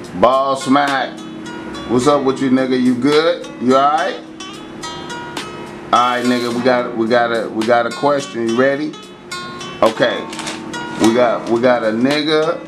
Ball Smack. What's up with you, nigga? You good? You alright? Alright, nigga, we got a question. You ready? Okay. We got a nigga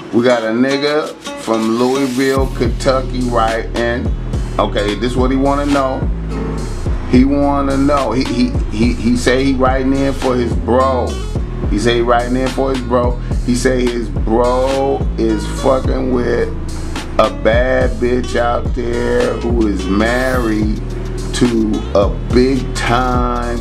from Louisville, Kentucky writing. Okay, this is what he wanna know. He wanna know. He say he writing in for his bro. He say he writing in for his bro. He say his bro is fucking with a bad bitch out there who is married to a big time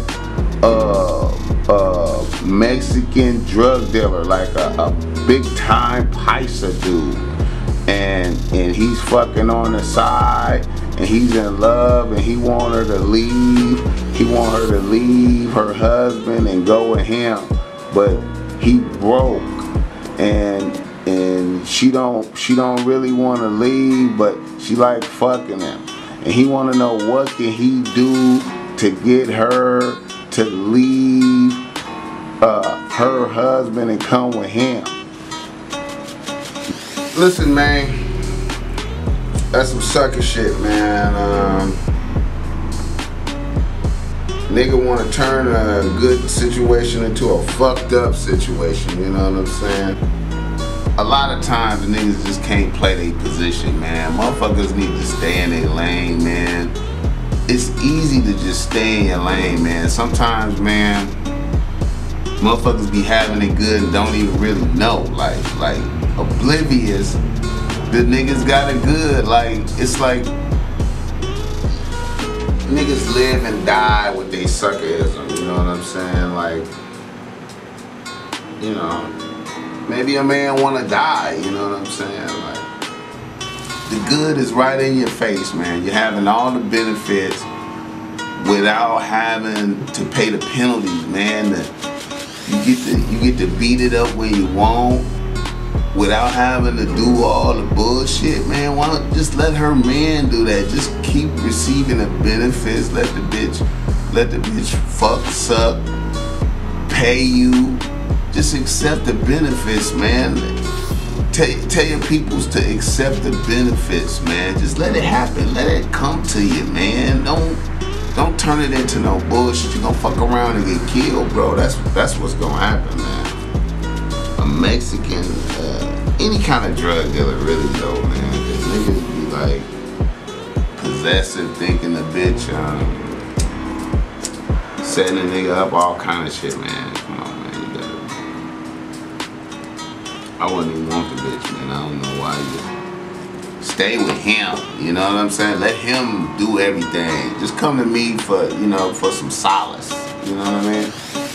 Mexican drug dealer, like a big time paisa dude, and he's fucking on the side, and he's in love, and he want her to leave. He want her to leave her husband and go with him, but he broke, and she don't really want to leave, but she like fucking him, and he want to know what can he do to get her to leave her husband and come with him. Listen, man, that's some sucker shit, man. Nigga want to turn a good situation into a fucked up situation, you know what I'm saying? A lot of times niggas just can't play their position, man. Motherfuckers need to stay in their lane, man. It's easy to just stay in your lane, man. Sometimes, man, motherfuckers be having it good and don't even really know. Like oblivious, the niggas got it good. Like, it's like niggas live and die with they suckerism, you know what I'm saying? Like, you know, maybe a man wanna die, you know what I'm saying? Like, the good is right in your face, man. You're having all the benefits without having to pay the penalties, man. You get to beat it up when you want without having to do all the bullshit, man. Why don't just let her man do that? Just keep receiving the benefits. Let the bitch fuck, suck, pay you. Just accept the benefits, man. Tell your peoples to accept the benefits, man. Just let it happen. Let it come to you, man. Don't turn it into no bullshit. You're gonna fuck around and get killed, bro. That's what's gonna happen, man. A Mexican, any kind of drug dealer, really though, man. Cause niggas be like possessive, thinking the bitch, setting a nigga up, all kind of shit, man. Come on, man. I wouldn't even want the bitch, man. I don't know why you stay with him. You know what I'm saying? Let him do everything. Just come to me for, you know, for some solace. You know what I mean?